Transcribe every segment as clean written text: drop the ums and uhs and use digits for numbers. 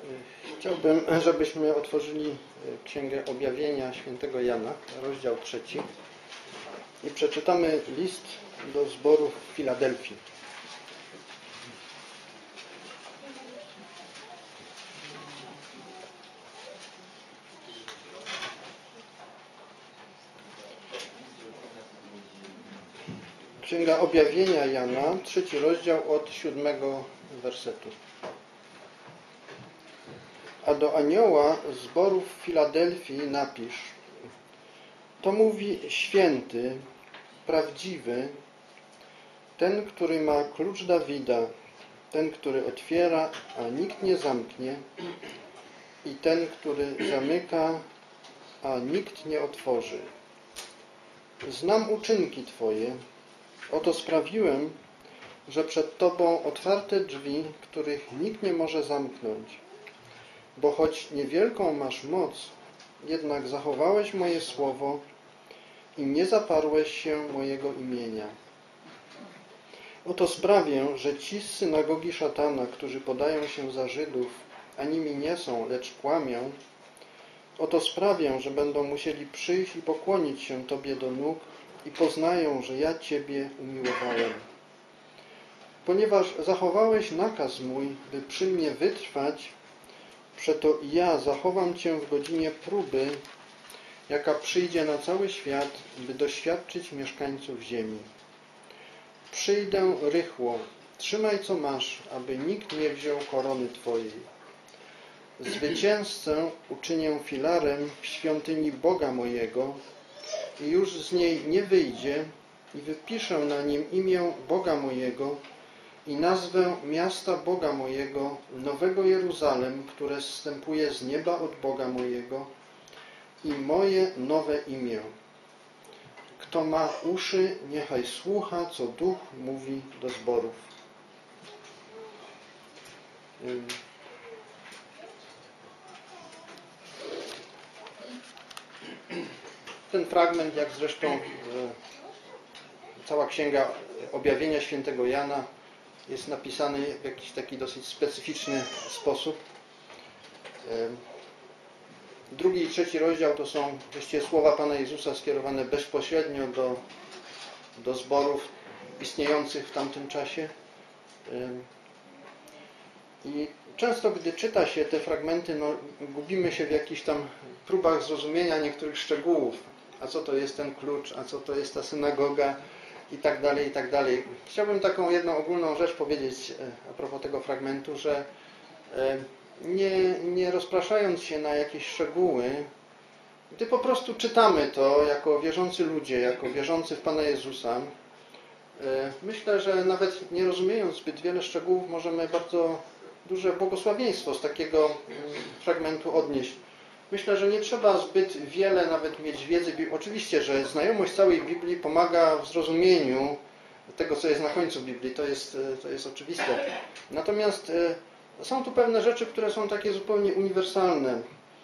Chciałbym, żebyśmy otworzyli Księgę Objawienia świętego Jana, rozdział 3 i przeczytamy list do zboru w Filadelfii. Księga Objawienia Jana, 3 rozdział od 7 wersetu. A do anioła zboru w Filadelfii napisz: to mówi święty, prawdziwy, ten, który ma klucz Dawida, ten, który otwiera, a nikt nie zamknie, i ten, który zamyka, a nikt nie otworzy. Znam uczynki Twoje, oto sprawiłem, że przed Tobą otwarte drzwi, których nikt nie może zamknąć. Bo choć niewielką masz moc, jednak zachowałeś moje słowo i nie zaparłeś się mojego imienia. Oto sprawię, że ci z synagogi szatana, którzy podają się za Żydów, a nimi nie są, lecz kłamią, oto sprawię, że będą musieli przyjść i pokłonić się Tobie do nóg i poznają, że ja Ciebie umiłowałem. Ponieważ zachowałeś nakaz mój, by przy mnie wytrwać, przeto ja zachowam Cię w godzinie próby, jaka przyjdzie na cały świat, by doświadczyć mieszkańców ziemi. Przyjdę rychło, trzymaj co masz, aby nikt nie wziął korony Twojej. Zwycięzcę uczynię filarem w świątyni Boga mojego i już z niej nie wyjdzie i wypiszę na nim imię Boga mojego i nazwę miasta Boga mojego, Nowego Jeruzalem, które zstępuje z nieba od Boga mojego, i moje nowe imię. Kto ma uszy, niechaj słucha, co Duch mówi do zborów. Ten fragment, jak zresztą cała Księga Objawienia świętego Jana, jest napisany w jakiś taki dosyć specyficzny sposób. Drugi i trzeci rozdział to są właściwie słowa Pana Jezusa skierowane bezpośrednio do zborów istniejących w tamtym czasie. I często, gdy czyta się te fragmenty, gubimy się w jakichś tam próbach zrozumienia niektórych szczegółów. A co to jest ten klucz, a co to jest ta synagoga i tak dalej, i tak dalej. Chciałbym taką jedną ogólną rzecz powiedzieć a propos tego fragmentu, że nie rozpraszając się na jakieś szczegóły, gdy po prostu czytamy to jako wierzący ludzie, jako wierzący w Pana Jezusa, myślę, że nawet nie rozumiejąc zbyt wiele szczegółów, możemy bardzo duże błogosławieństwo z takiego fragmentu odnieść. Myślę, że nie trzeba zbyt wiele nawet mieć wiedzy. Oczywiście, że znajomość całej Biblii pomaga w zrozumieniu tego, co jest na końcu Biblii. To jest oczywiste. Natomiast są tu pewne rzeczy, które są takie zupełnie uniwersalne.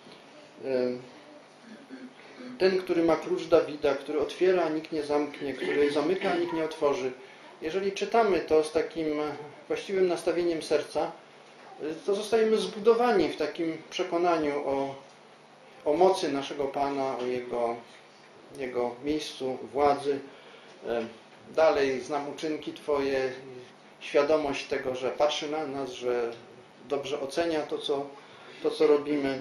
Ten, który ma klucz Dawida, który otwiera, a nikt nie zamknie, który zamyka, a nikt nie otworzy. Jeżeli czytamy to z takim właściwym nastawieniem serca, to zostajemy zbudowani w takim przekonaniu o mocy naszego Pana, o Jego miejscu władzy. Dalej znam uczynki Twoje, świadomość tego, że patrzy na nas, że dobrze ocenia to, co robimy.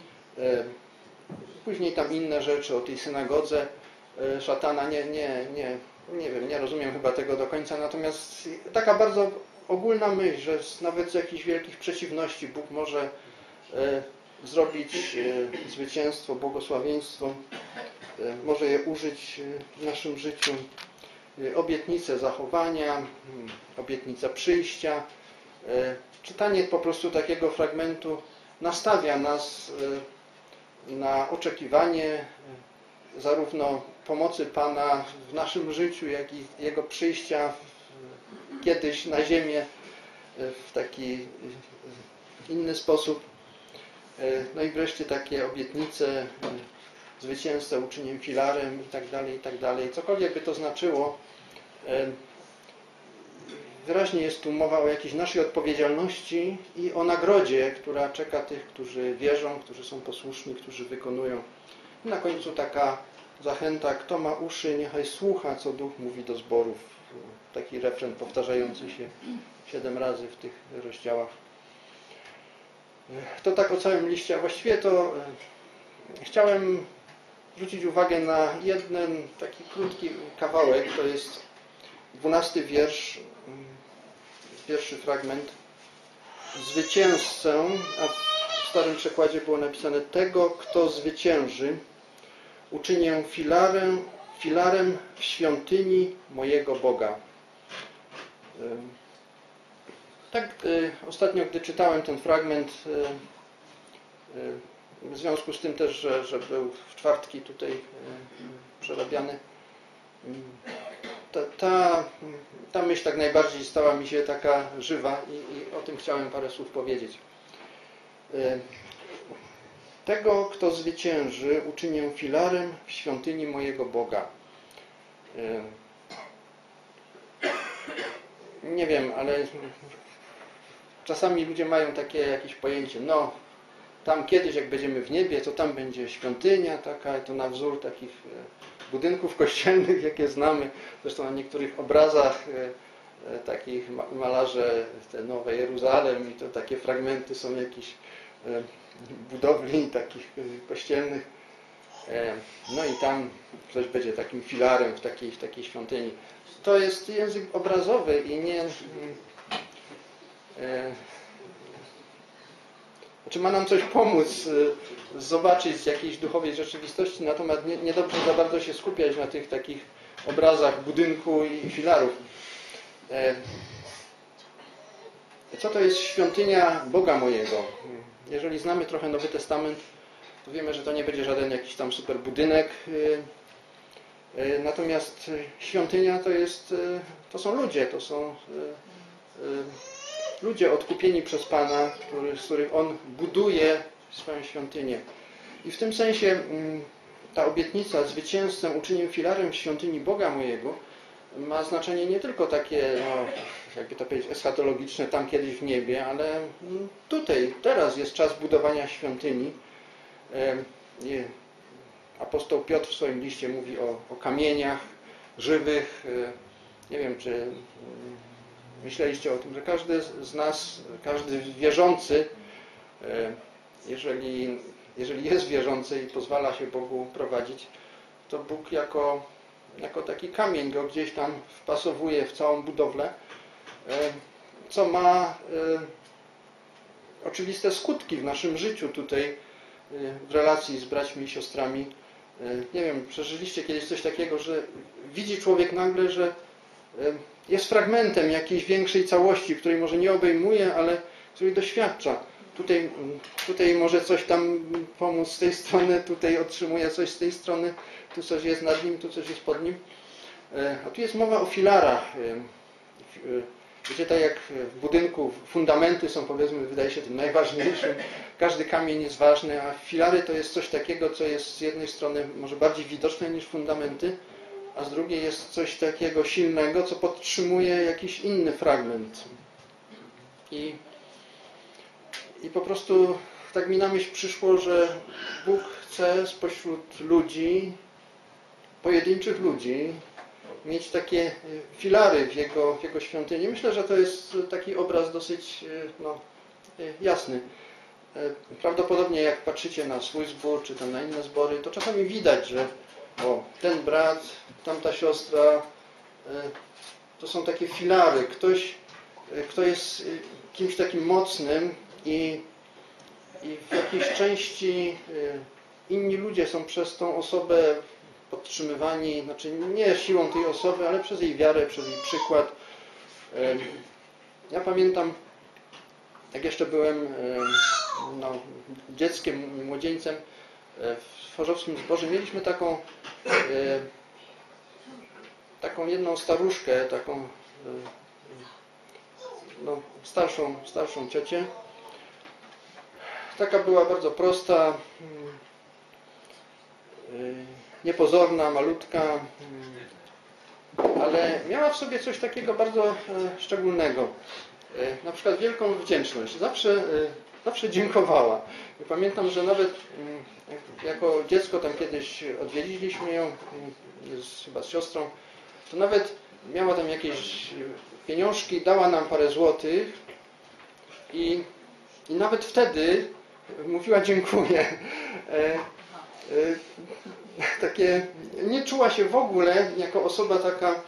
Później tam inne rzeczy o tej synagodze szatana. Nie wiem, nie rozumiem chyba tego do końca, natomiast taka bardzo ogólna myśl, że nawet z jakichś wielkich przeciwności Bóg może zrobić zwycięstwo, błogosławieństwo, może je użyć w naszym życiu. Obietnice zachowania, obietnica przyjścia. Czytanie po prostu takiego fragmentu nastawia nas na oczekiwanie zarówno pomocy Pana w naszym życiu, jak i Jego przyjścia kiedyś na ziemię w taki inny sposób. No i wreszcie takie obietnice, zwycięzcę uczynię filarem i tak dalej, i tak dalej. Cokolwiek by to znaczyło, wyraźnie jest tu mowa o jakiejś naszej odpowiedzialności i o nagrodzie, która czeka tych, którzy wierzą, którzy są posłuszni, którzy wykonują. I na końcu taka zachęta, kto ma uszy, niechaj słucha, co Duch mówi do zborów. Taki refren powtarzający się 7 razy w tych rozdziałach. To tak o całym liście, a właściwie to chciałem zwrócić uwagę na jeden taki krótki kawałek, to jest 12 wiersz, pierwszy fragment. Zwycięzcę, a w starym przekładzie było napisane tego, kto zwycięży, uczynię filarem w świątyni mojego Boga. Tak ostatnio, gdy czytałem ten fragment, w związku z tym też, że był w czwartki tutaj przerabiany, ta myśl tak najbardziej stała mi się taka żywa i o tym chciałem parę słów powiedzieć. Tego, kto zwycięży, uczynię filarem w świątyni mojego Boga. Nie wiem, ale czasami ludzie mają takie jakieś pojęcie, no tam kiedyś jak będziemy w niebie, to tam będzie świątynia taka, to na wzór takich budynków kościelnych, jakie znamy. Zresztą na niektórych obrazach takich malarze te Nowe Jeruzalem i to takie fragmenty są jakichś budowli takich kościelnych. No i tam ktoś będzie takim filarem w takiej świątyni. To jest język obrazowy i nie... Znaczy ma nam coś pomóc zobaczyć jakiejś duchowej rzeczywistości, natomiast niedobrze za bardzo się skupiać na tych takich obrazach budynku i filarów. Co to jest świątynia Boga mojego? Jeżeli znamy trochę Nowy Testament, to wiemy, że to nie będzie żaden jakiś tam super budynek. Natomiast świątynia to są ludzie, to są ludzie odkupieni przez Pana, z których On buduje swoją świątynię. I w tym sensie ta obietnica zwycięzcę uczynię filarem świątyni Boga mojego ma znaczenie nie tylko takie, no, jakby to powiedzieć, eschatologiczne, tam kiedyś w niebie, ale tutaj, teraz jest czas budowania świątyni. Apostoł Piotr w swoim liście mówi o kamieniach żywych. Nie wiem, czy myśleliście o tym, że każdy z nas, każdy wierzący, jeżeli jest wierzący i pozwala się Bogu prowadzić, to Bóg jako taki kamień go gdzieś tam wpasowuje w całą budowlę, co ma oczywiste skutki w naszym życiu tutaj, w relacji z braćmi i siostrami. Nie wiem, przeżyliście kiedyś coś takiego, że widzi człowiek nagle, że jest fragmentem jakiejś większej całości, której może nie obejmuje, ale której doświadcza. Tutaj może coś tam pomóc z tej strony, tutaj otrzymuje coś z tej strony, tu coś jest nad nim, tu coś jest pod nim. A tu jest mowa o filarach. Wiecie, tak jak w budynku fundamenty są, powiedzmy, wydaje się tym najważniejszym. Każdy kamień jest ważny, a filary to jest coś takiego, co jest z jednej strony może bardziej widoczne niż fundamenty, a z drugiej jest coś takiego silnego, co podtrzymuje jakiś inny fragment. I po prostu tak mi na myśl przyszło, że Bóg chce spośród ludzi, pojedynczych ludzi, mieć takie filary w jego świątyni. Myślę, że to jest taki obraz dosyć jasny. Prawdopodobnie jak patrzycie na swój zbór, czy tam na inne zbory, to czasami widać, że ten brat, tamta siostra, to są takie filary. Ktoś, kto jest kimś takim mocnym i w jakiejś części inni ludzie są przez tą osobę podtrzymywani, znaczy nie siłą tej osoby, ale przez jej wiarę, przez jej przykład. Ja pamiętam, jak jeszcze byłem dzieckiem, młodzieńcem w Chorzowskim zborze, mieliśmy taką jedną staruszkę, taką starszą ciocię. Taka była bardzo prosta, niepozorna, malutka. ale miała w sobie coś takiego bardzo szczególnego. Na przykład wielką wdzięczność. Zawsze dziękowała. I pamiętam, że nawet jako dziecko tam kiedyś odwiedziliśmy ją, chyba z siostrą, to nawet miała tam jakieś pieniążki, dała nam parę złotych i nawet wtedy mówiła dziękuję. Takie, nie czuła się w ogóle jako osoba taka,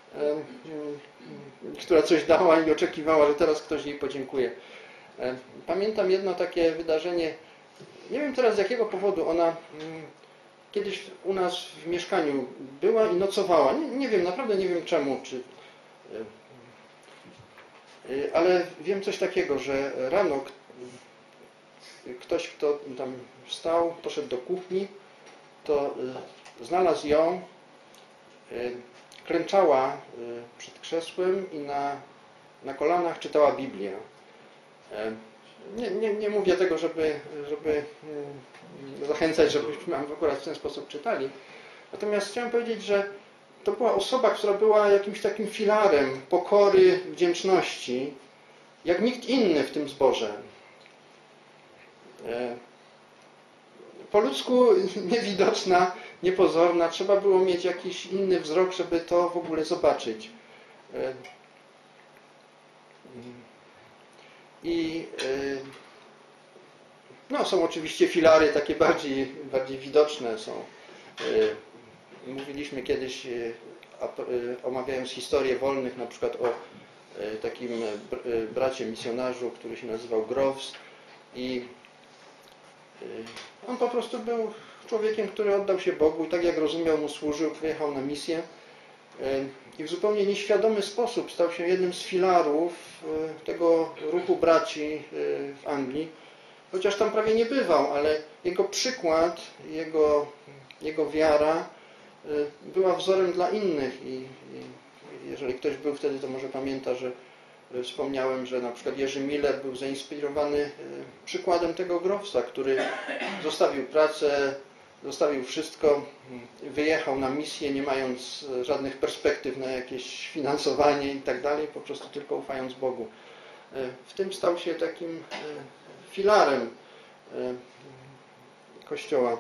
która coś dała i oczekiwała, że teraz ktoś jej podziękuje. Pamiętam jedno takie wydarzenie, nie wiem teraz z jakiego powodu, ona kiedyś u nas w mieszkaniu była i nocowała. Nie wiem, naprawdę nie wiem czemu, ale wiem coś takiego, że rano ktoś, kto tam wstał, poszedł do kuchni, to znalazł ją, klęczała przed krzesłem i na kolanach czytała Biblię. Nie mówię tego, żeby zachęcać, żebyśmy akurat w ten sposób czytali. Natomiast chciałem powiedzieć, że to była osoba, która była jakimś takim filarem pokory, wdzięczności, jak nikt inny w tym zborze. Po ludzku niewidoczna, niepozorna, trzeba było mieć jakiś inny wzrok, żeby to w ogóle zobaczyć. I są oczywiście filary takie bardziej widoczne. Mówiliśmy kiedyś, omawiając historię wolnych, na przykład o takim bracie misjonarzu, który się nazywał Groves i on po prostu był człowiekiem, który oddał się Bogu i tak jak rozumiał, mu służył, wyjechał na misję i w zupełnie nieświadomy sposób stał się jednym z filarów tego ruchu braci w Anglii, chociaż tam prawie nie bywał, ale jego przykład, jego wiara była wzorem dla innych i jeżeli ktoś był wtedy, to może pamięta, że wspomniałem, że na przykład Jerzy Miller był zainspirowany przykładem tego Grovesa, który zostawił pracę, zostawił wszystko, wyjechał na misję, nie mając żadnych perspektyw na jakieś finansowanie i tak dalej, po prostu tylko ufając Bogu. W tym stał się takim filarem Kościoła.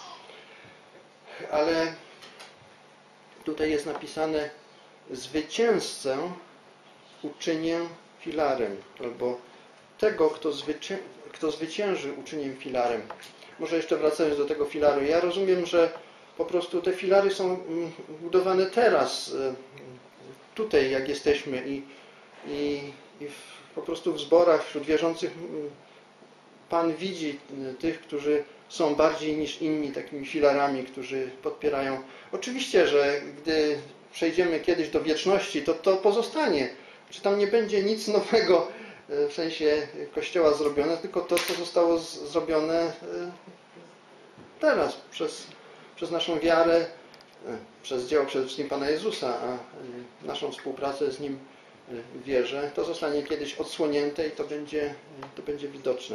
Ale tutaj jest napisane: zwycięzcę uczynię filarem, albo tego, kto zwycięży, uczynię filarem. Może jeszcze wracając do tego filaru. Ja rozumiem, że po prostu te filary są budowane teraz, tutaj jak jesteśmy i po prostu w zborach, wśród wierzących Pan widzi tych, którzy są bardziej niż inni takimi filarami, którzy podpierają. Oczywiście, że gdy przejdziemy kiedyś do wieczności, to pozostanie. Czy tam nie będzie nic nowego w sensie Kościoła zrobione, tylko to, co zostało zrobione teraz przez naszą wiarę, przez dzieło przede wszystkim Pana Jezusa, a naszą współpracę z Nim w wierze, to zostanie kiedyś odsłonięte i to będzie widoczne.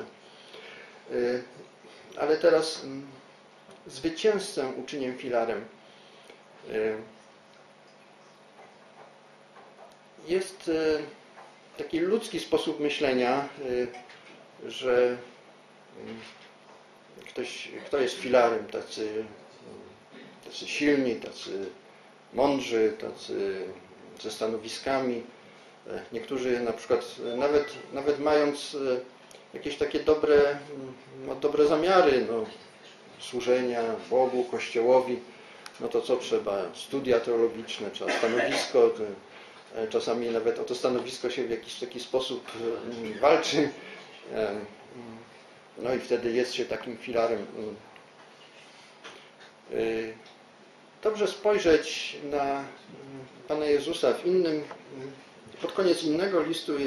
Ale teraz zwycięzcę uczynię filarem. Jest taki ludzki sposób myślenia, że kto jest filarem, tacy silni, tacy mądrzy, tacy ze stanowiskami. Niektórzy na przykład nawet mając jakieś takie dobre zamiary, służenia Bogu, Kościołowi, to co trzeba? Studia teologiczne, trzeba stanowisko, czasami nawet o to stanowisko się w jakiś taki sposób walczy. I wtedy jest się takim filarem. Dobrze spojrzeć na Pana Jezusa pod koniec innego listu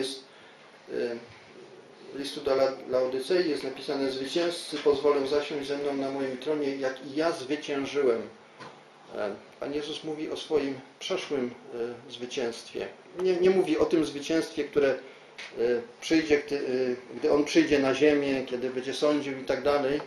listu do Laodycei jest napisane: zwycięzcy pozwolę zasiąść ze mną na moim tronie, jak i ja zwyciężyłem. Pan Jezus mówi o swoim przeszłym zwycięstwie. Nie mówi o tym zwycięstwie, które przyjdzie, gdy On przyjdzie na ziemię, kiedy będzie sądził i tak dalej.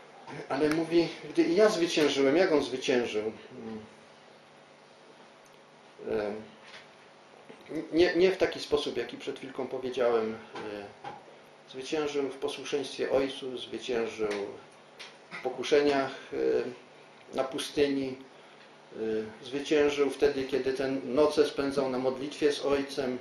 Ale mówi, gdy i ja zwyciężyłem, jak On zwyciężył? Nie w taki sposób, jaki przed chwilką powiedziałem. Zwyciężył w posłuszeństwie Ojcu, zwyciężył w pokuszeniach na pustyni, zwyciężył wtedy, kiedy ten noce spędzał na modlitwie z Ojcem,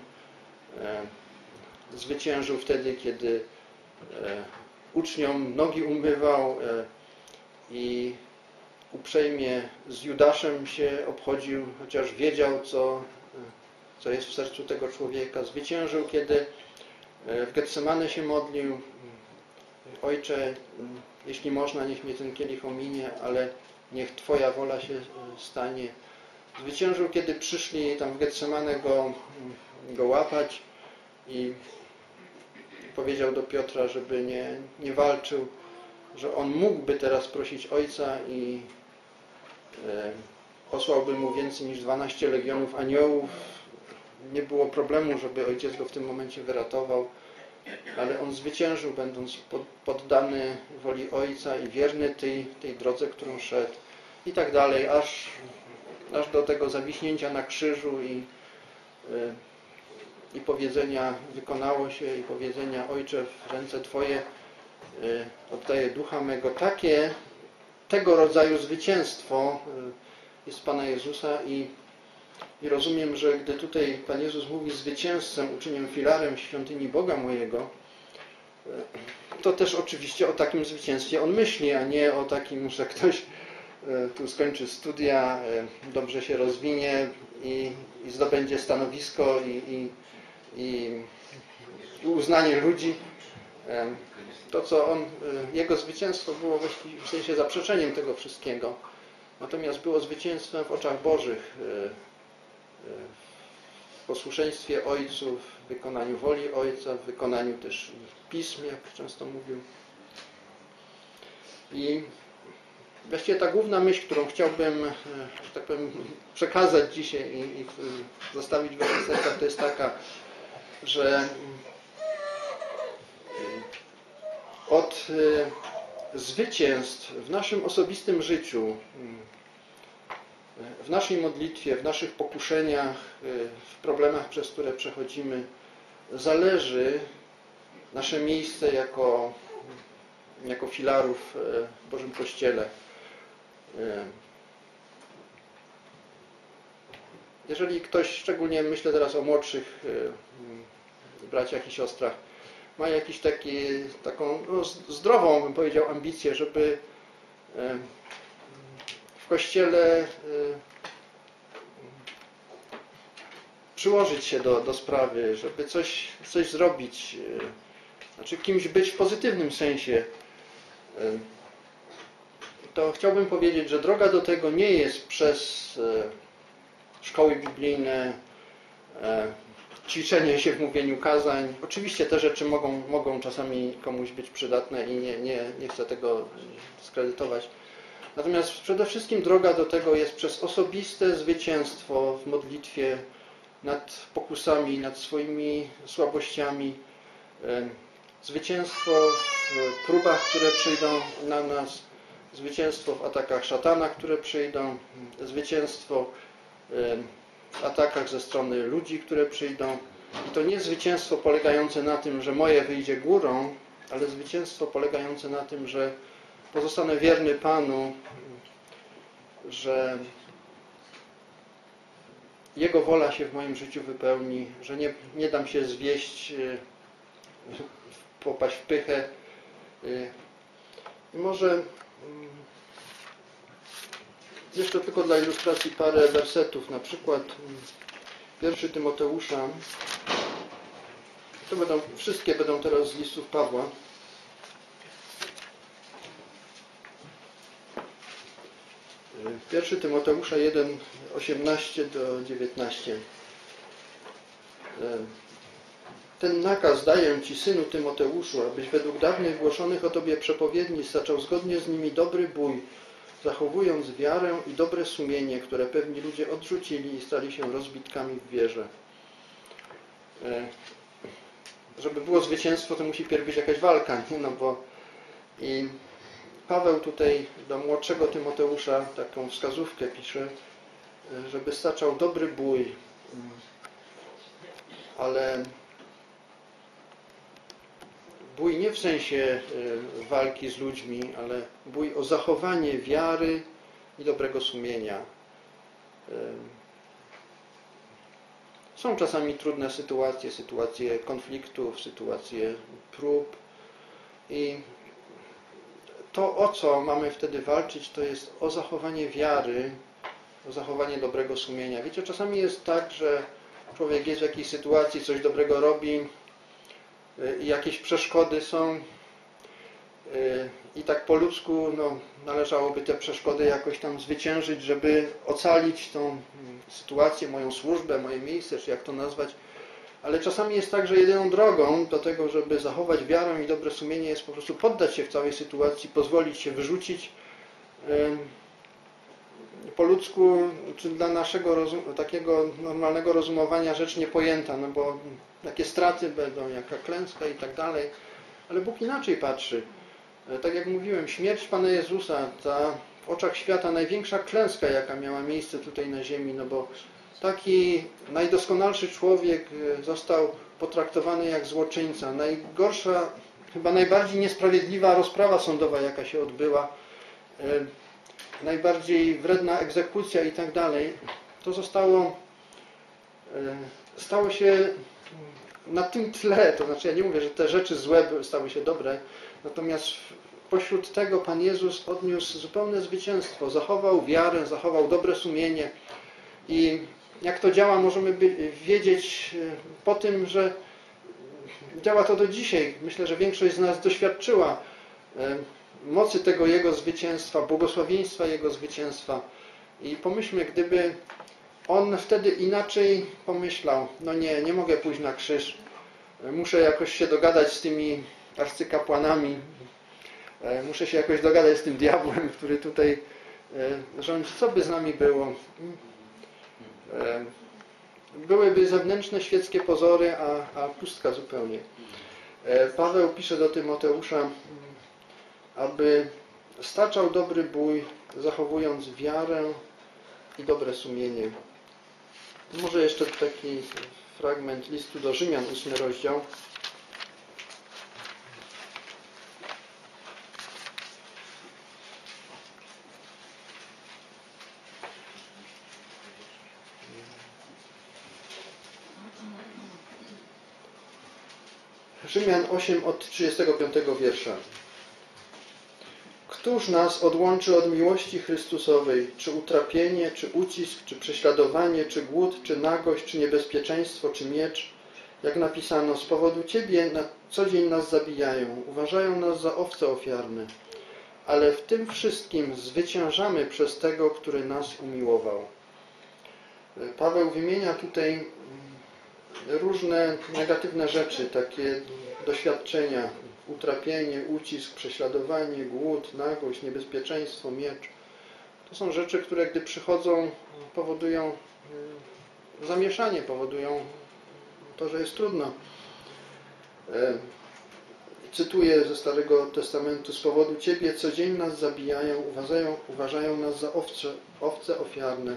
zwyciężył wtedy, kiedy uczniom nogi umywał i uprzejmie z Judaszem się obchodził, chociaż wiedział, co jest w sercu tego człowieka. Zwyciężył, kiedy w Getsemane się modlił: Ojcze, jeśli można, niech mnie ten kielich ominie, ale niech Twoja wola się stanie. Zwyciężył, kiedy przyszli tam w Getsemane go łapać i powiedział do Piotra, żeby nie walczył, że on mógłby teraz prosić Ojca i posłałby mu więcej niż 12 legionów aniołów. Nie było problemu, żeby Ojciec go w tym momencie wyratował, ale on zwyciężył, będąc poddany woli Ojca i wierny tej drodze, którą szedł i tak dalej, aż do tego zawiśnięcia na krzyżu i powiedzenia: wykonało się, i powiedzenia: Ojcze, w ręce Twoje oddaję ducha mego. Tego rodzaju zwycięstwo jest Pana Jezusa i rozumiem, że gdy tutaj Pan Jezus mówi: zwycięzcę uczynię filarem świątyni Boga mojego, to też oczywiście o takim zwycięstwie on myśli, a nie o takim, że ktoś tu skończy studia, dobrze się rozwinie i zdobędzie stanowisko i uznanie ludzi. To, co jego zwycięstwo było w sensie zaprzeczeniem tego wszystkiego, natomiast było zwycięstwem w oczach Bożych, w posłuszeństwie Ojcu, w wykonaniu woli Ojca, w wykonaniu też pism, jak często mówił. I właściwie ta główna myśl, którą chciałbym, że tak powiem, przekazać dzisiaj i zostawić w waszych sercach, to jest taka, że od zwycięstw w naszym osobistym życiu, w naszej modlitwie, w naszych pokuszeniach, w problemach, przez które przechodzimy, zależy nasze miejsce jako filarów w Bożym Kościele. Jeżeli ktoś, szczególnie myślę teraz o młodszych braciach i siostrach, ma jakiś taką zdrową, bym powiedział, ambicję, żeby w Kościele przyłożyć się do sprawy, żeby coś zrobić, znaczy kimś być w pozytywnym sensie, to chciałbym powiedzieć, że droga do tego nie jest przez szkoły biblijne, ćwiczenie się w mówieniu kazań. Oczywiście te rzeczy mogą czasami komuś być przydatne i nie chcę tego skredytować. Natomiast przede wszystkim droga do tego jest przez osobiste zwycięstwo w modlitwie nad pokusami, nad swoimi słabościami, zwycięstwo w próbach, które przyjdą na nas, zwycięstwo w atakach szatana, które przyjdą, zwycięstwo w atakach ze strony ludzi, które przyjdą. I to nie zwycięstwo polegające na tym, że moje wyjdzie górą, ale zwycięstwo polegające na tym, że pozostanę wierny Panu, że Jego wola się w moim życiu wypełni, że nie dam się zwieść, popaść w pychę. I może jeszcze tylko dla ilustracji parę wersetów, na przykład 1 Tymoteusza. Wszystkie będą teraz z listów Pawła. 1 Tymoteusza 1, 18-19. Ten nakaz daję Ci, synu Tymoteuszu, abyś według dawnych głoszonych o Tobie przepowiedni zaczął zgodnie z nimi dobry bój, zachowując wiarę i dobre sumienie, które pewni ludzie odrzucili i stali się rozbitkami w wierze. Żeby było zwycięstwo, to musi pierw być jakaś walka, nie? I Paweł tutaj do młodszego Tymoteusza taką wskazówkę pisze, żeby staczał dobry bój, ale bój nie w sensie walki z ludźmi, ale bój o zachowanie wiary i dobrego sumienia. Są czasami trudne sytuacje konfliktów, sytuacje prób i to, o co mamy wtedy walczyć, to jest o zachowanie wiary, o zachowanie dobrego sumienia. Wiecie, czasami jest tak, że człowiek jest w jakiejś sytuacji, coś dobrego robi i jakieś przeszkody są i tak po ludzku należałoby te przeszkody jakoś tam zwyciężyć, żeby ocalić tą sytuację, moją służbę, moje miejsce, czy jak to nazwać. Ale czasami jest tak, że jedyną drogą do tego, żeby zachować wiarę i dobre sumienie, jest po prostu poddać się w całej sytuacji, pozwolić się wyrzucić. Po ludzku, czy dla naszego takiego normalnego rozumowania rzecz niepojęta, no bo jakie straty będą, jaka klęska i tak dalej. Ale Bóg inaczej patrzy. Tak jak mówiłem, śmierć Pana Jezusa, ta w oczach świata największa klęska, jaka miała miejsce tutaj na ziemi, no bo taki najdoskonalszy człowiek został potraktowany jak złoczyńca. Najgorsza, chyba najbardziej niesprawiedliwa rozprawa sądowa, jaka się odbyła, najbardziej wredna egzekucja i tak dalej, to stało się na tym tle, to znaczy ja nie mówię, że te rzeczy złe stały się dobre, natomiast pośród tego Pan Jezus odniósł zupełne zwycięstwo, zachował wiarę, zachował dobre sumienie i jak to działa, możemy wiedzieć po tym, że działa to do dzisiaj. Myślę, że większość z nas doświadczyła mocy tego Jego zwycięstwa, błogosławieństwa Jego zwycięstwa. I pomyślmy, gdyby On wtedy inaczej pomyślał, no nie mogę pójść na krzyż, muszę jakoś się dogadać z tymi arcykapłanami, muszę się jakoś dogadać z tym diabłem, który tutaj rządzi. Co by z nami było? Byłyby zewnętrzne świeckie pozory, a pustka zupełnie. Paweł pisze do Tymoteusza, aby staczał dobry bój, zachowując wiarę i dobre sumienie. Może jeszcze taki fragment listu do Rzymian, 8 rozdział. Rzymian 8 od 35 wiersza. Któż nas odłączy od miłości Chrystusowej? Czy utrapienie, czy ucisk, czy prześladowanie, czy głód, czy nagość, czy niebezpieczeństwo, czy miecz? Jak napisano, z powodu Ciebie na co dzień nas zabijają, uważają nas za owce ofiarne. Ale w tym wszystkim zwyciężamy przez Tego, który nas umiłował. Paweł wymienia tutaj różne negatywne rzeczy, takie doświadczenia, utrapienie, ucisk, prześladowanie, głód, nagość, niebezpieczeństwo, miecz. To są rzeczy, które gdy przychodzą, powodują zamieszanie, powodują to, że jest trudno. Cytuję ze Starego Testamentu, z powodu Ciebie co dzień nas zabijają, uważają nas za owce ofiarne.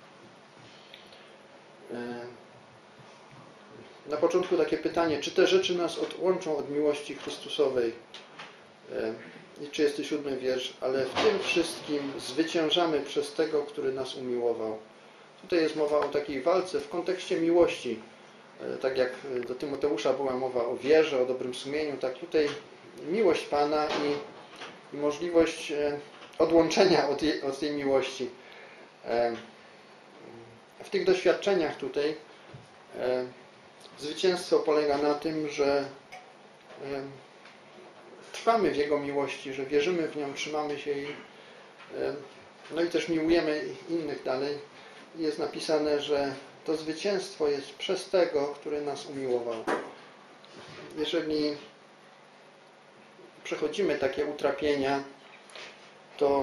Na początku takie pytanie, czy te rzeczy nas odłączą od miłości Chrystusowej? I 37 wiersz, ale w tym wszystkim zwyciężamy przez Tego, który nas umiłował. Tutaj jest mowa o takiej walce w kontekście miłości. Tak jak do Tymoteusza była mowa o wierze, o dobrym sumieniu, tak tutaj miłość Pana i możliwość odłączenia od tej miłości. W tych doświadczeniach tutaj zwycięstwo polega na tym, że trwamy w Jego miłości, że wierzymy w nią, trzymamy się jej, no i też miłujemy innych dalej. Jest napisane, że to zwycięstwo jest przez Tego, który nas umiłował. Jeżeli przechodzimy takie utrapienia, to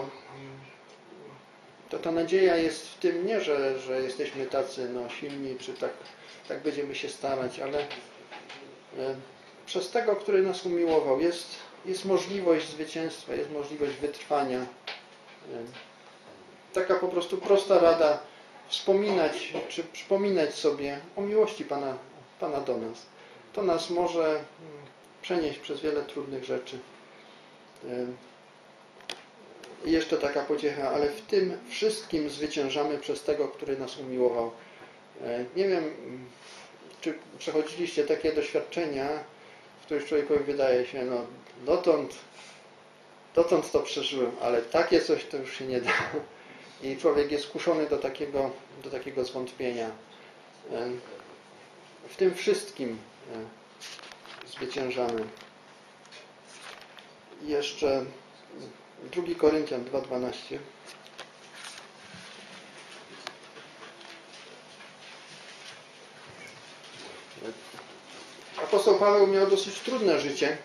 ta nadzieja jest w tym nie, że jesteśmy tacy silni, czy tak będziemy się starać, ale przez Tego, który nas umiłował, jest możliwość zwycięstwa, jest możliwość wytrwania. Taka po prostu prosta rada. wspominać, czy przypominać sobie o miłości Pana do nas. To nas może przenieść przez wiele trudnych rzeczy. I jeszcze taka pociecha, ale w tym wszystkim zwyciężamy przez tego, który nas umiłował. Nie wiem, czy przechodziliście takie doświadczenia, w których człowiekowi wydaje się, no dotąd to przeżyłem, ale takie coś to już się nie da. I człowiek jest skuszony do takiego zwątpienia. W tym wszystkim zwyciężamy. I jeszcze 2 Koryntian 2:12. Apostoł Paweł miał dosyć trudne życie.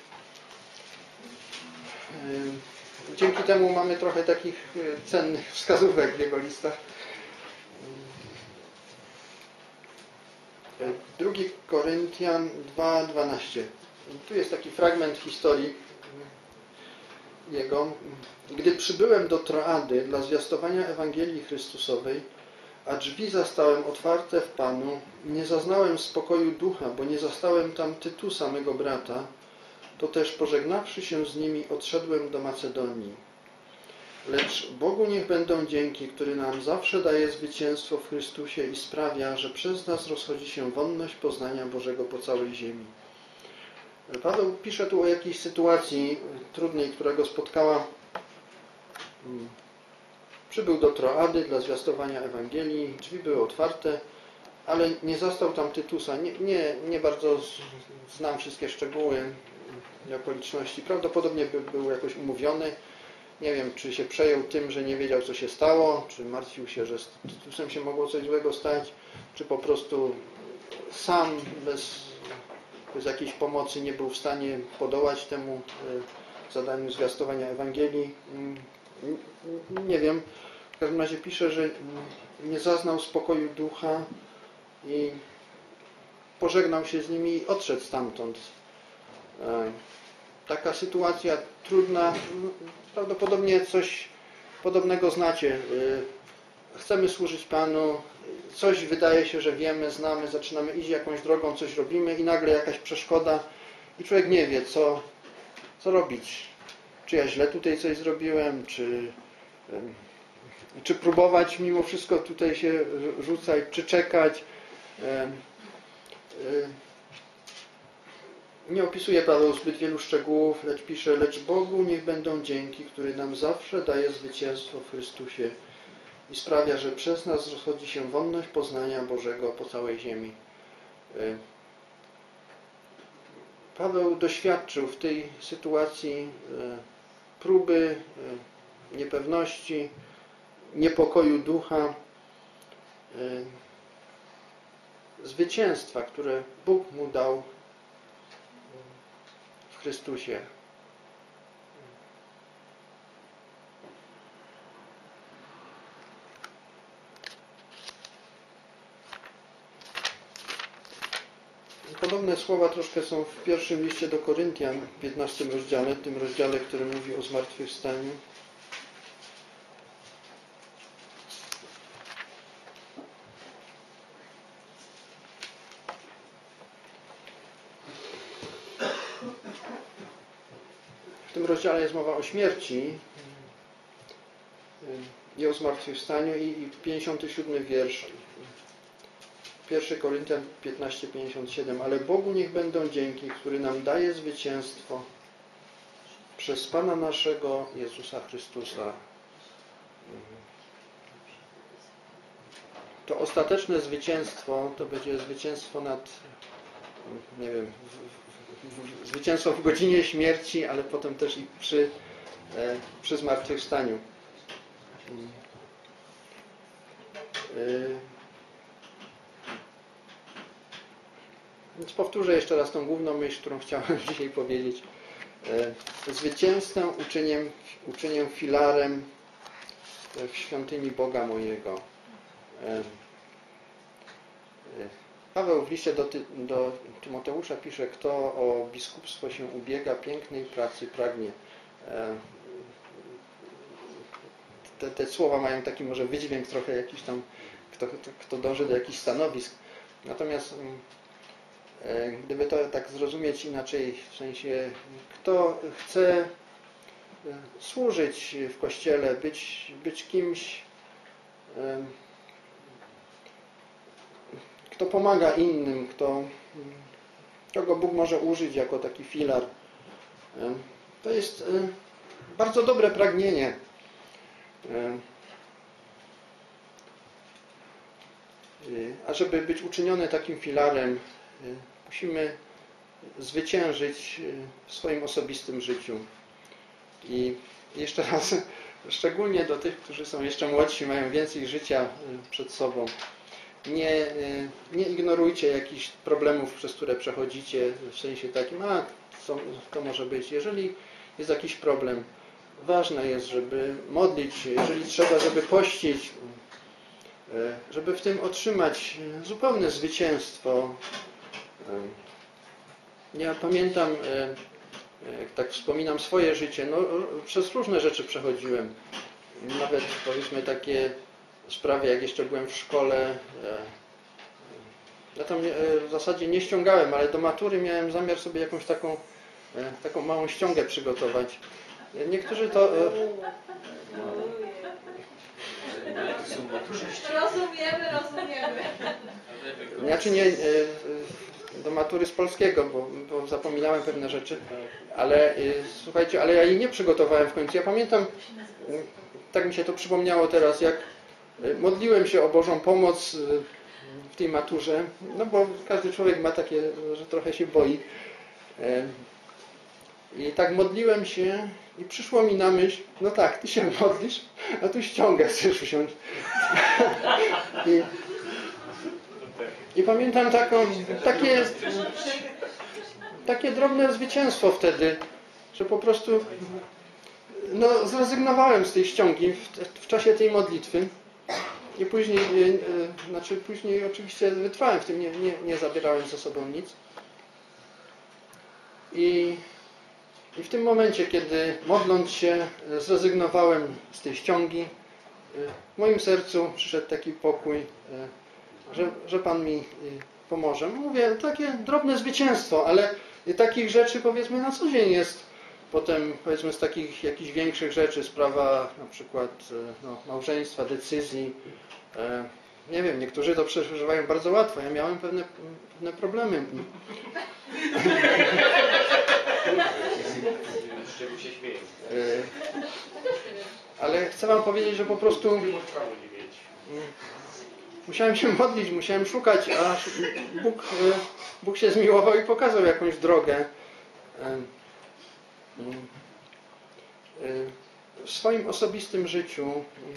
Dzięki temu mamy trochę takich cennych wskazówek w jego listach. 2 Koryntian 2:12. Tu jest taki fragment historii jego. Gdy przybyłem do Troady dla zwiastowania Ewangelii Chrystusowej, a drzwi zastałem otwarte w Panu, nie zaznałem spokoju ducha, bo nie zastałem tam Tytusa, mego brata, to też pożegnawszy się z nimi, odszedłem do Macedonii. Lecz Bogu niech będą dzięki, który nam zawsze daje zwycięstwo w Chrystusie i sprawia, że przez nas rozchodzi się wonność poznania Bożego po całej ziemi. Paweł pisze tu o jakiejś sytuacji trudnej, która go spotkała. Przybył do Troady dla zwiastowania Ewangelii, drzwi były otwarte, ale nie zastał tam Tytusa. Nie bardzo znam wszystkie szczegóły i okoliczności. Prawdopodobnie był jakoś umówiony. Nie wiem, czy się przejął tym, że nie wiedział, co się stało, czy martwił się, że z Tytusem się mogło coś złego stać, czy po prostu sam bez jakiejś pomocy nie był w stanie podołać temu zadaniu zwiastowania Ewangelii. Nie wiem. W każdym razie pisze, że nie zaznał spokoju ducha i pożegnał się z nimi i odszedł stamtąd. Taka sytuacja trudna, prawdopodobnie coś podobnego znacie. Chcemy służyć Panu, coś wydaje się, że wiemy, znamy, zaczynamy iść jakąś drogą, coś robimy i nagle jakaś przeszkoda i człowiek nie wie, co robić. Czy ja źle tutaj coś zrobiłem, czy próbować mimo wszystko tutaj się rzucać, czy czekać. Nie opisuje Paweł zbyt wielu szczegółów, lecz pisze, lecz Bogu niech będą dzięki, który nam zawsze daje zwycięstwo w Chrystusie i sprawia, że przez nas rozchodzi się wonność poznania Bożego po całej ziemi. Paweł doświadczył w tej sytuacji próby, niepewności, niepokoju ducha, zwycięstwa, które Bóg mu dał w Chrystusie. Podobne słowa troszkę są w pierwszym liście do Koryntian, w 15 rozdziale, tym rozdziale, który mówi o zmartwychwstaniu. W tym rozdziale jest mowa o śmierci i o zmartwychwstaniu i 57 wiersz. 1 Koryntian 15:57. Ale Bogu niech będą dzięki, który nam daje zwycięstwo przez Pana naszego Jezusa Chrystusa. To ostateczne zwycięstwo to będzie zwycięstwo nad, nie wiem, zwycięstwo w godzinie śmierci, ale potem też i przy zmartwychwstaniu. Więc powtórzę jeszcze raz tą główną myśl, którą chciałem dzisiaj powiedzieć. Zwycięzcę uczynię filarem w świątyni Boga mojego. Paweł w liście do Tymoteusza pisze, kto o biskupstwo się ubiega, pięknej pracy pragnie. Te słowa mają taki może wydźwięk trochę jakiś tam kto dąży do jakichś stanowisk. Natomiast gdyby to tak zrozumieć inaczej, w sensie kto chce służyć w Kościele, być kimś, kto pomaga innym, kogo Bóg może użyć jako taki filar. To jest bardzo dobre pragnienie. A żeby być uczyniony takim filarem, musimy zwyciężyć w swoim osobistym życiu. I jeszcze raz, szczególnie do tych, którzy są jeszcze młodsi, mają więcej życia przed sobą, nie ignorujcie jakichś problemów, przez które przechodzicie, w sensie takim, to może być. Jeżeli jest jakiś problem, ważne jest, żeby modlić się, jeżeli trzeba, żeby pościć, żeby w tym otrzymać zupełne zwycięstwo. Ja pamiętam, jak tak wspominam swoje życie, przez różne rzeczy przechodziłem. Nawet powiedzmy takie sprawy, jak jeszcze byłem w szkole. Ja tam w zasadzie nie ściągałem, ale do matury miałem zamiar sobie jakąś taką małą ściągę przygotować. Niektórzy to... Rozumiemy. Znaczy nie do matury z polskiego, bo zapominałem pewne rzeczy, ale słuchajcie, ale ja jej nie przygotowałem w końcu. Ja pamiętam, tak mi się to przypomniało teraz, jak modliłem się o Bożą pomoc w tej maturze, bo każdy człowiek ma takie, że trochę się boi. I tak modliłem się i przyszło mi na myśl, no tak, ty się modlisz, a tu ściągę chcesz wziąć. I pamiętam takie drobne zwycięstwo wtedy, że po prostu zrezygnowałem z tej ściągi w czasie tej modlitwy i później oczywiście wytrwałem w tym, nie zabierałem ze sobą nic. I w tym momencie, kiedy modląc się zrezygnowałem z tej ściągi, w moim sercu przyszedł taki pokój, że Pan mi pomoże. Mówię, takie drobne zwycięstwo, ale takich rzeczy powiedzmy na co dzień jest. Potem powiedzmy z takich jakichś większych rzeczy, sprawa na przykład małżeństwa, decyzji. Nie wiem, niektórzy to przeżywają bardzo łatwo. Ja miałem pewne problemy. Ale chcę Wam powiedzieć, że po prostu musiałem się modlić, musiałem szukać, a Bóg się zmiłował i pokazał jakąś drogę. W swoim osobistym życiu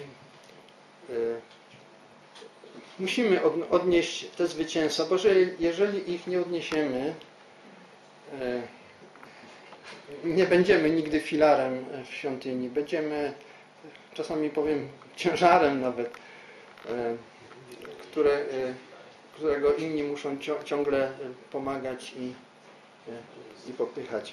musimy odnieść te zwycięstwa, bo jeżeli ich nie odniesiemy, nie będziemy nigdy filarem w świątyni. Będziemy, czasami powiem, ciężarem nawet, którego inni muszą ciągle pomagać i popychać.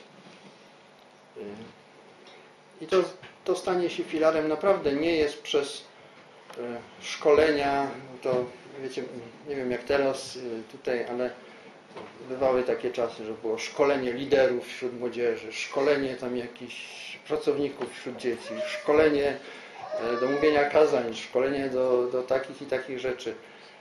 I to stanie się filarem naprawdę nie jest przez szkolenia, to wiecie, nie wiem jak teraz tutaj, ale bywały takie czasy, że było szkolenie liderów wśród młodzieży, szkolenie tam jakichś pracowników wśród dzieci, szkolenie do mówienia kazań, szkolenie do takich i takich rzeczy.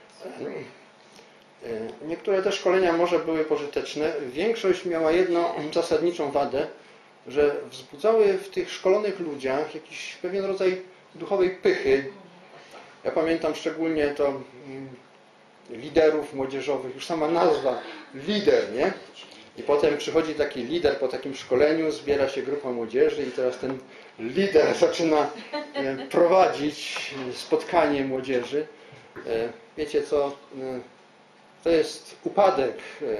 Niektóre te szkolenia może były pożyteczne. Większość miała jedną zasadniczą wadę, że wzbudzały w tych szkolonych ludziach jakiś pewien rodzaj duchowej pychy. Ja pamiętam szczególnie to liderów młodzieżowych, już sama nazwa, lider, nie? I potem przychodzi taki lider po takim szkoleniu, zbiera się grupa młodzieży i teraz ten lider zaczyna prowadzić spotkanie młodzieży. Wiecie co? To jest upadek.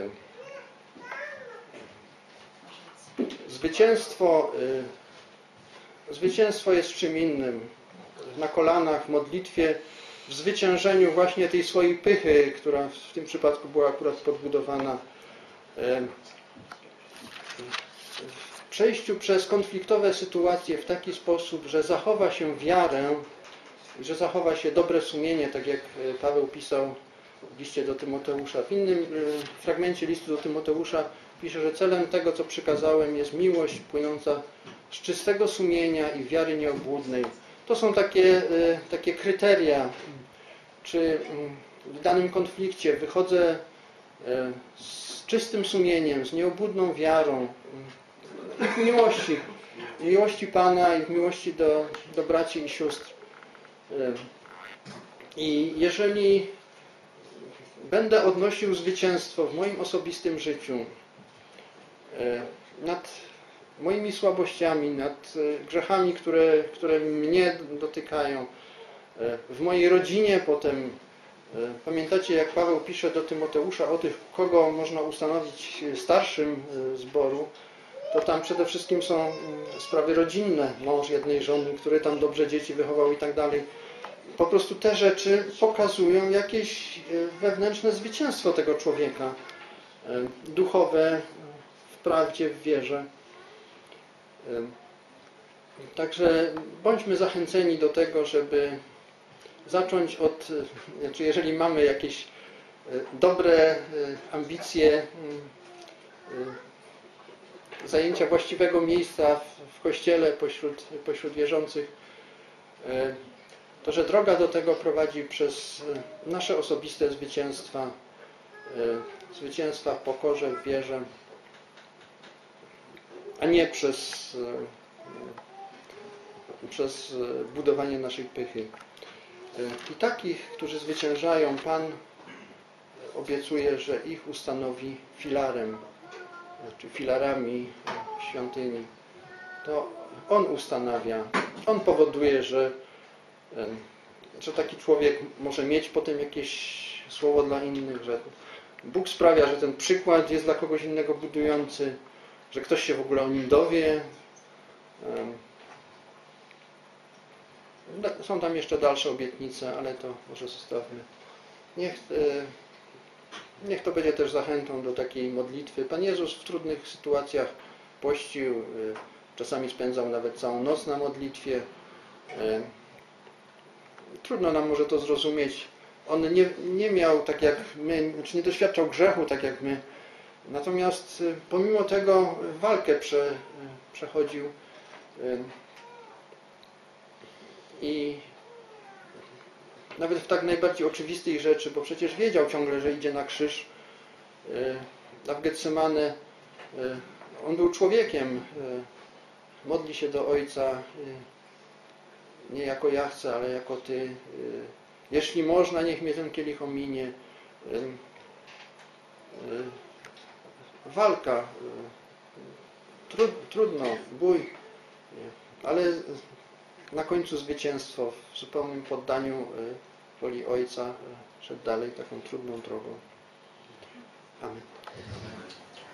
Zwycięstwo jest czym innym. Na kolanach, w modlitwie, w zwyciężeniu właśnie tej swojej pychy, która w tym przypadku była akurat podbudowana. W przejściu przez konfliktowe sytuacje w taki sposób, że zachowa się wiarę i że zachowa się dobre sumienie, tak jak Paweł pisał w liście do Tymoteusza. W innym fragmencie listu do Tymoteusza pisze, że celem tego, co przykazałem, jest miłość płynąca z czystego sumienia i wiary nieobłudnej. To są takie kryteria, czy w danym konflikcie wychodzę z czystym sumieniem, z nieobłudną wiarą, w miłości Pana i w miłości do braci i sióstr. I jeżeli będę odnosił zwycięstwo w moim osobistym życiu nad moimi słabościami, nad grzechami, które mnie dotykają, w mojej rodzinie potem, pamiętacie, jak Paweł pisze do Tymoteusza o tych, kogo można ustanowić starszym zboru, to tam przede wszystkim są sprawy rodzinne, mąż jednej żony, który tam dobrze dzieci wychował i tak dalej. Po prostu te rzeczy pokazują jakieś wewnętrzne zwycięstwo tego człowieka, duchowe, w prawdzie, w wierze. Także bądźmy zachęceni do tego, żeby zacząć od, znaczy jeżeli mamy jakieś dobre ambicje zajęcia właściwego miejsca w Kościele pośród wierzących, to że droga do tego prowadzi przez nasze osobiste zwycięstwa w pokorze, w wierze, a nie przez budowanie naszej pychy. I takich, którzy zwyciężają, Pan obiecuje, że ich ustanowi filarem, czy filarami świątyni. To On ustanawia, On powoduje, że taki człowiek może mieć potem jakieś słowo dla innych, że Bóg sprawia, że ten przykład jest dla kogoś innego budujący, że ktoś się w ogóle o nim dowie. Są tam jeszcze dalsze obietnice, ale to może zostawmy. Niech to będzie też zachętą do takiej modlitwy. Pan Jezus w trudnych sytuacjach pościł, czasami spędzał nawet całą noc na modlitwie. Trudno nam może to zrozumieć. On nie miał tak jak my, znaczy nie doświadczał grzechu tak jak my. Natomiast pomimo tego walkę przechodził i nawet w tak najbardziej oczywistych rzeczy, bo przecież wiedział ciągle, że idzie na krzyż, a w Getsemane on był człowiekiem, modli się do Ojca, nie jako ja chcę, ale jako Ty. Jeśli można, niech mnie ten kielich ominie. Walka, trudno, bój, ale na końcu zwycięstwo w zupełnym poddaniu woli Ojca szedł dalej taką trudną drogą. Amen.